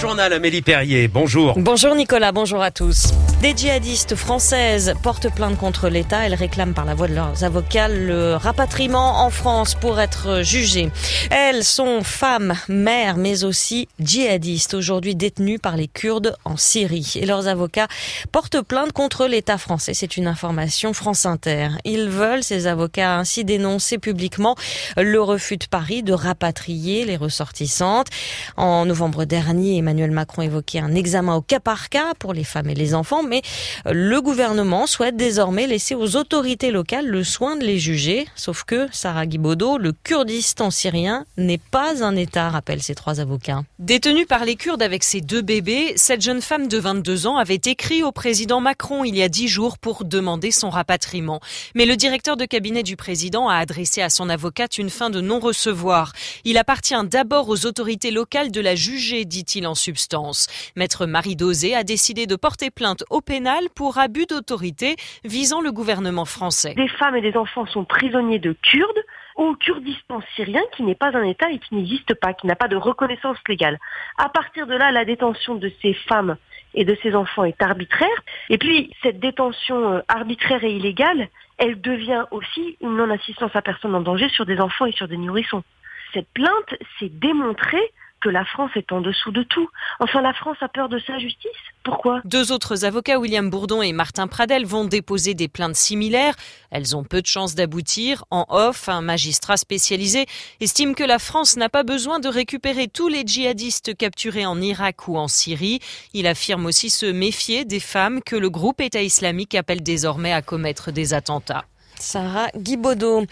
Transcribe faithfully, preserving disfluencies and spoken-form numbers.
journal, Amélie Perrier, bonjour. Bonjour Nicolas, bonjour à tous. Des djihadistes françaises portent plainte contre l'État. Elles réclament par la voix de leurs avocats le rapatriement en France pour être jugées. Elles sont femmes, mères, mais aussi djihadistes, aujourd'hui détenues par les Kurdes en Syrie. Et leurs avocats portent plainte contre l'État français. C'est une information France Inter. Ils veulent, ces avocats, ainsi dénoncer publiquement le refus de Paris de rapatrier les ressortissantes. En novembre dernier, Emmanuel Macron évoquait un examen au cas par cas pour les femmes et les enfants, mais le gouvernement souhaite désormais laisser aux autorités locales le soin de les juger. Sauf que, Sarah Guibaudot, le Kurdistan syrien n'est pas un État, rappellent ces trois avocats. Détenue par les Kurdes avec ses deux bébés, cette jeune femme de vingt-deux ans avait écrit au président Macron il y a dix jours pour demander son rapatriement. Mais le directeur de cabinet du président a adressé à son avocate une fin de non-recevoir. Il appartient d'abord aux autorités locales de la juger, dit-il en substance. Maître Marie Dosé a décidé de porter plainte au pénal pour abus d'autorité visant le gouvernement français. Des femmes et des enfants sont prisonniers de Kurdes au Kurdistan syrien qui n'est pas un État et qui n'existe pas, qui n'a pas de reconnaissance légale. À partir de là, la détention de ces femmes et de ces enfants est arbitraire. Et puis, cette détention arbitraire et illégale, elle devient aussi une non-assistance à personne en danger sur des enfants et sur des nourrissons. Cette plainte, c'est démontrer que la France est en dessous de tout. Enfin, la France a peur de sa justice. Pourquoi ? Deux autres avocats, William Bourdon et Martin Pradel, vont déposer des plaintes similaires. Elles ont peu de chances d'aboutir. En off, un magistrat spécialisé estime que la France n'a pas besoin de récupérer tous les djihadistes capturés en Irak ou en Syrie. Il affirme aussi se méfier des femmes que le groupe État islamique appelle désormais à commettre des attentats. Sarah Guibaudot.